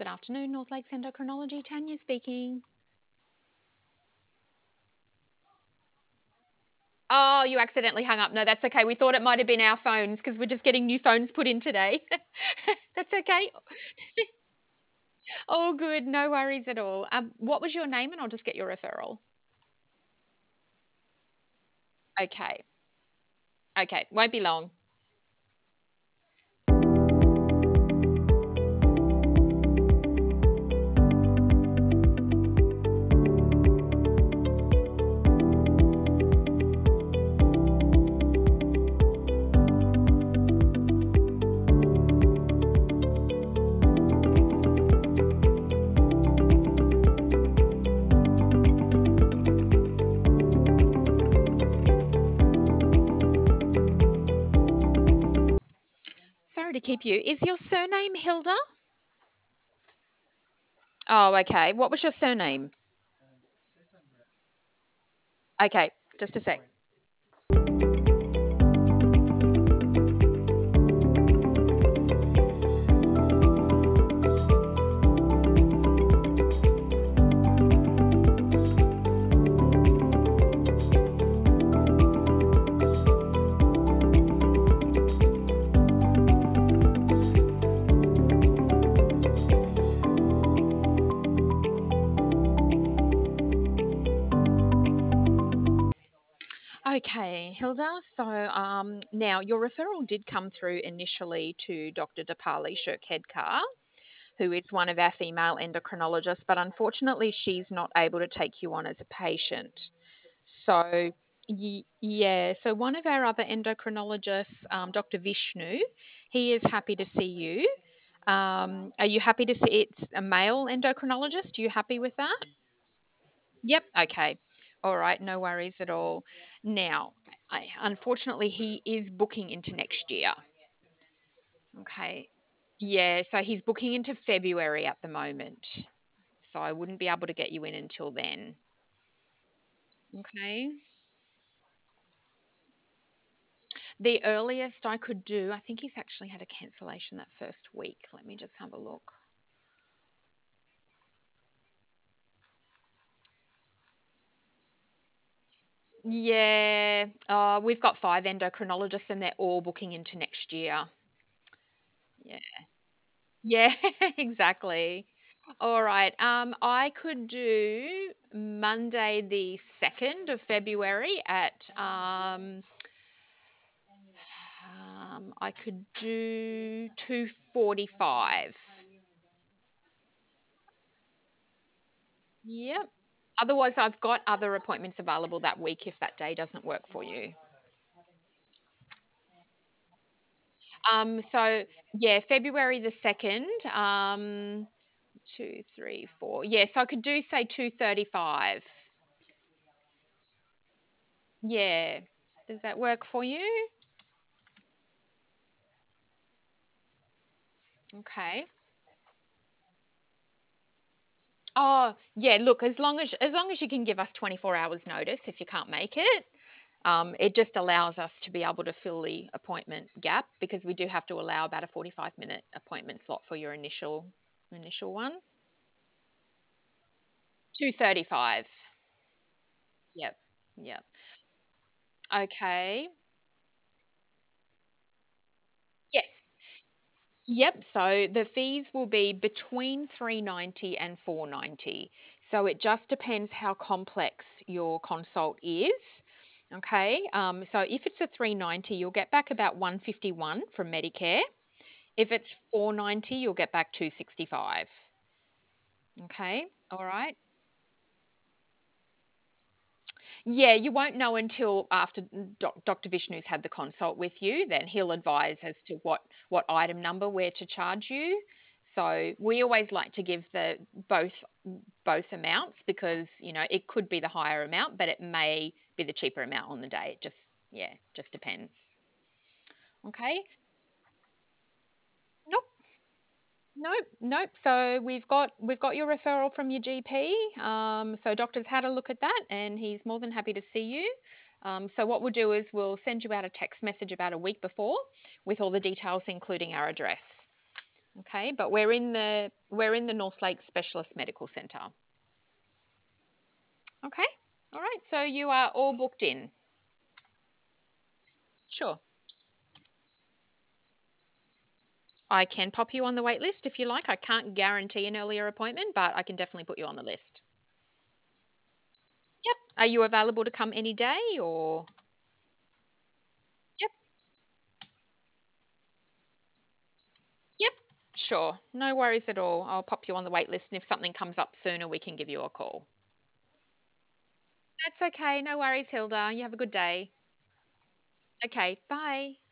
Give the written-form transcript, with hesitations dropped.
Good afternoon, North Lakes Endocrinology. Tanya speaking. Oh, you accidentally hung up. No, that's okay. We thought it might have been our phones because we're just getting new phones put in today. That's okay. Oh, good. No worries at all. What was your name? And I'll just get your referral. Okay. Okay. Won't be long. Sorry to keep you. Is your surname Hilda? Oh, okay. What was your surname? Okay. Just a sec. Okay, Hilda. So now your referral did come through initially to Dr. Dipali Shirkhedkar, who is one of our female endocrinologists, but unfortunately, she's not able to take you on as a patient. So, yeah, so one of our other endocrinologists, Dr. Vishnu, he is happy to see you. Are you happy to see it's a male endocrinologist? Are you happy with that? Yep. Okay. All right. No worries at all. Now, unfortunately, he is booking into next year. Okay. Yeah. So he's booking into February at the moment. So I wouldn't be able to get you in until then. Okay. The earliest I could do, I think he's actually had a cancellation that first week. Let me just have a look. Yeah. We've got 5 endocrinologists and they're all booking into next year. Yeah. Yeah, exactly. All right. I could do Monday the 2nd of February at I could do 2:45. Yep. Otherwise, I've got other appointments available that week if that day doesn't work for you. So yeah, February the 2nd, 2, 3, 4. Yeah, so I could do say 2:35. Yeah. Does that work for you? Okay. Oh, yeah, look, as long as you can give us 24 hours notice if you can't make it, it just allows us to be able to fill the appointment gap because we do have to allow about a 45-minute appointment slot for your initial one. 2:35. Yep. Yep. Okay. Yes. Yep. So the fees will be between 390 and 490. So it just depends how complex your consult is. Okay. So if it's a 390, you'll get back about 151 from Medicare. If it's 490, you'll get back 265. Okay. All right. Yeah, you won't know until after Dr. Vishnu's had the consult with you. Then he'll advise as to what item number we're to charge you. So we always like to give the both amounts because it could be the higher amount, but it may be the cheaper amount on the day. It just depends. Okay. Nope. Nope, nope. So we've got your referral from your GP. So doctor's had a look at that, and he's more than happy to see you. So what we'll do is we'll send you out a text message about a week before with all the details, including our address. Okay, but we're in the North Lake Specialist Medical Centre. Okay. All right. So you are all booked in. Sure. I can pop you on the wait list if you like. I can't guarantee an earlier appointment, but I can definitely put you on the list. Yep. Are you available to come any day or? Yep. Yep. Sure. No worries at all. I'll pop you on the wait list, and if something comes up sooner, we can give you a call. That's okay. No worries, Hilda. You have a good day. Okay. Bye.